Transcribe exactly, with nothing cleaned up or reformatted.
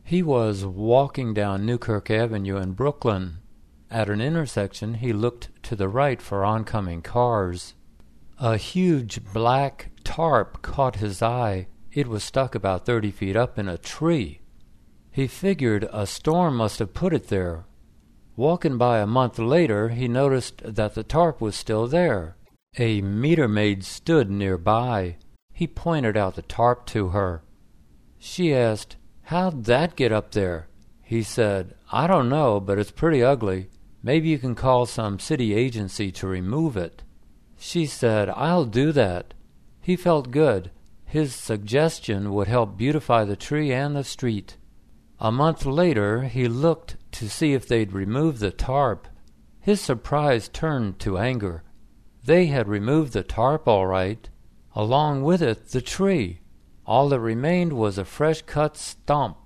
He was walking down Newkirk Avenue in Brooklyn. At an intersection, he looked to the right for oncoming cars. A huge black tarp caught his eye. It was stuck about thirty feet up in a tree. He figured a storm must have put it there. Walking by a month later, he noticed that the tarp was still there. A meter maid stood nearby. He pointed out the tarp to her. She asked, "How'd that get up there?" He said, "I don't know, but it's pretty ugly. Maybe you can call some city agency to remove it." She said, "I'll do that." He felt good. His suggestion would help beautify the tree and the street. A month later, he looked to see if they'd removed the tarp. His surprise turned to anger. They had removed the tarp all right. Along with it, the tree. All that remained was a fresh-cut stump.